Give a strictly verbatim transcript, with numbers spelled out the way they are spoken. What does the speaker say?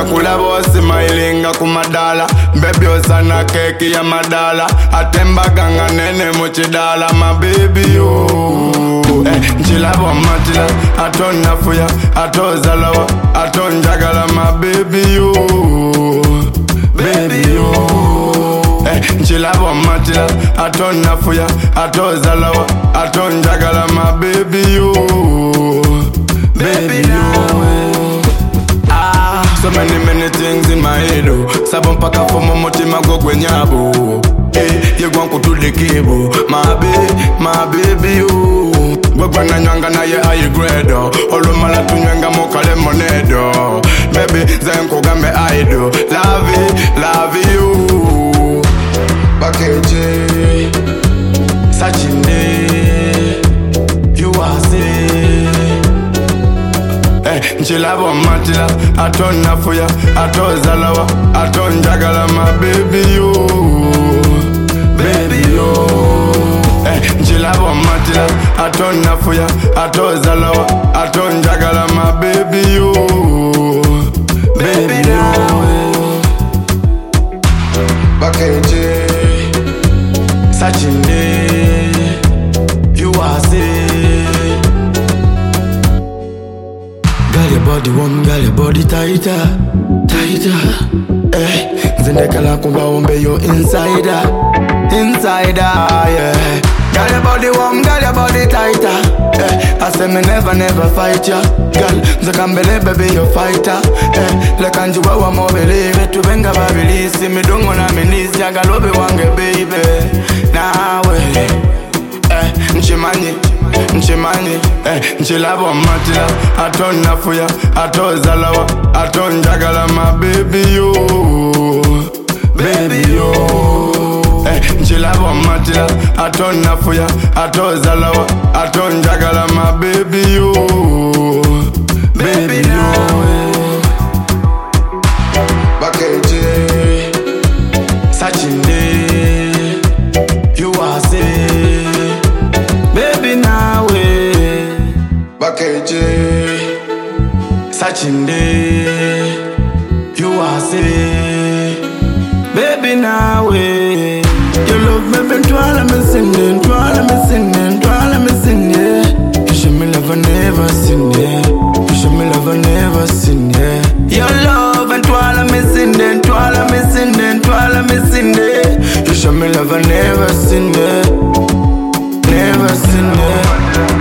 kulabo smilinga kumadala. Baby osana keki ya madala. Atemba ganga nene muchidala. My baby yo eh, nchilabo matila. Aton nafuya, aton zalawa, aton jagala. My baby yo, baby yo eh, nchilabo matila. Aton nafuya, aton zalawa, aton jagala. My baby yo, baby yo. Ah, so many many things in my head. Sabon paka for my mutima go kwenyabo. Eh, you gwan kutude kibo. My baby, my baby yo. Gwagwana nyanga na ye ayi gredo. Olo mala tunyanga mokale monedo. Baby zenko gambe aido. Love it, love you. Bakeje Sachinde you are say eh, nchilabo matila. Aton nafuya, aton zalawa, aton jagala. My baby yo, baby yo eh, nchilabo matila. Aton nafuya, aton zalawa, aton jagala. My baby yo, baby yo. Bakeje Sachinde you are say. Girl your body warm, girl your body tighter, tighter eh, zindekala kumba umbe yo insider, insider yeah. Girl your body warm, girl your body tighter eh, I say me never never fight ya. Girl zakambele baby you fighter eh, lekanjiwa wa mo believe tubenga babilisi midongo na minisi agalobe wange baby. Nawe eh, nchimanyi, nchimanyi eh, nchilabo matila. Aton nafuya, aton zalawa, aton jagala. My baby yo, baby yo eh, nchilabo matila. Aton nafuya, aton zalawa, aton jagala. My baby yo, baby yo. Bakeje Sachinde you are say. Baby nawe Bakeje Sachinde you are say. Baby nawe you love me ben twala me singing, twala me singing, twala me singing. You show me love I never seen it. You show me love I never seen it. Your love and twala me singing, twala me singing, twala me singing. You show me love I never seen it, never seen it.